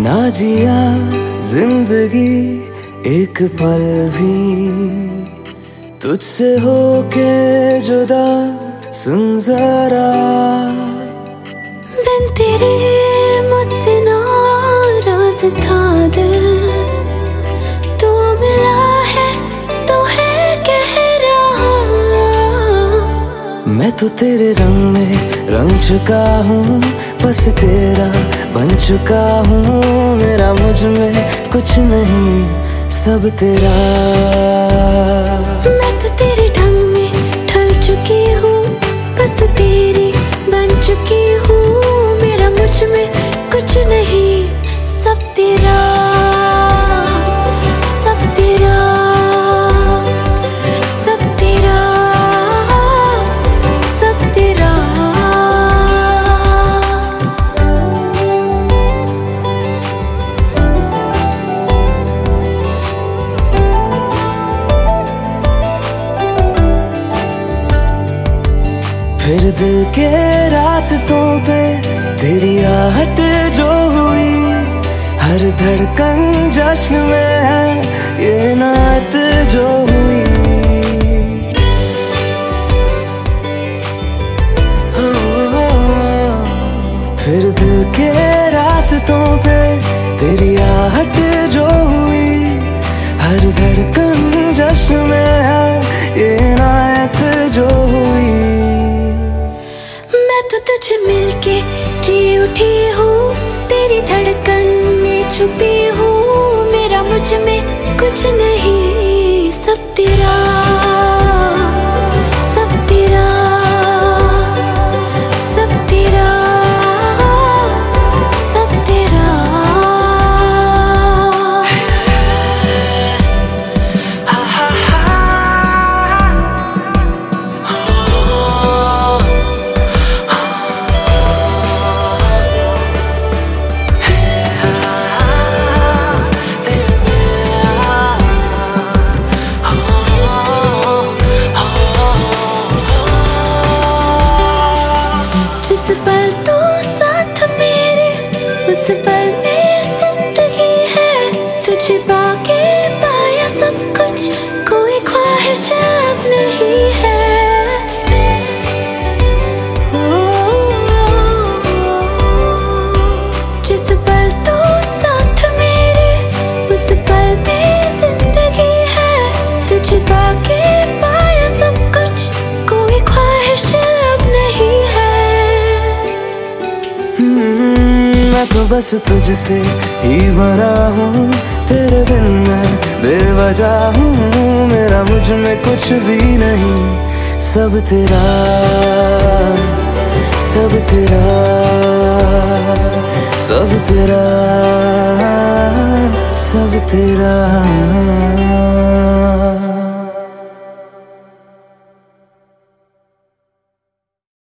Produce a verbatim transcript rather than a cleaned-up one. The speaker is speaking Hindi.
ना जिया जिंदगी एक पल भी तुझसे होके जुदा, सुन जरा बिन तेरे मुझसे नाराज था दिल, तू मिला है तो है कह रहा। मैं तो तेरे रंग में रंग चुका हूँ, बस तेरा बन चुका हूँ। मेरा मुझ में कुछ नहीं, सब तेरा। मैं तो तेरे ढंग में ढल चुकी हूँ, बस तेरी बन चुकी हूँ। मेरा मुझ में कुछ नहीं, सब तेरा, सब तेरा, सब तेरा, सब तेरा। फिर दिल के रास्तों पे तेरी आहट जो हुई, हर धड़कन जश्न में है ये नात जो हुई। हो, हो, हो। फिर दिल के रास्तों पे तेरी आहट जो हुई, हर धड़कन जश्न में है ये नात जो हुई। मैं तो तुझे मिलके जी उठी हूँ, तेरी धड़कन में छुपी हूँ। मेरा मुझ में कुछ नहीं, सब तेरा, सब तेरा, सब तेरा, सब तेरा। जिस पल तू साथ मेरे, उस पल में जिंदगी है। तुझे पाके पाया सब कुछ, कोई ख्वाहिश अब नहीं है। जिस पल तू साथ मेरे, उस पल में जिंदगी है। तुझे पाके पाया सब कुछ, कोई ख्वाहिश अब नहीं है। मैं तो बस तुझसे ही बना हूँ, तेरे बिन मैं बेवजह हूँ। मेरा मुझ में कुछ भी नहीं, सब तेरा, सब तेरा, सब तेरा, सब तेरा।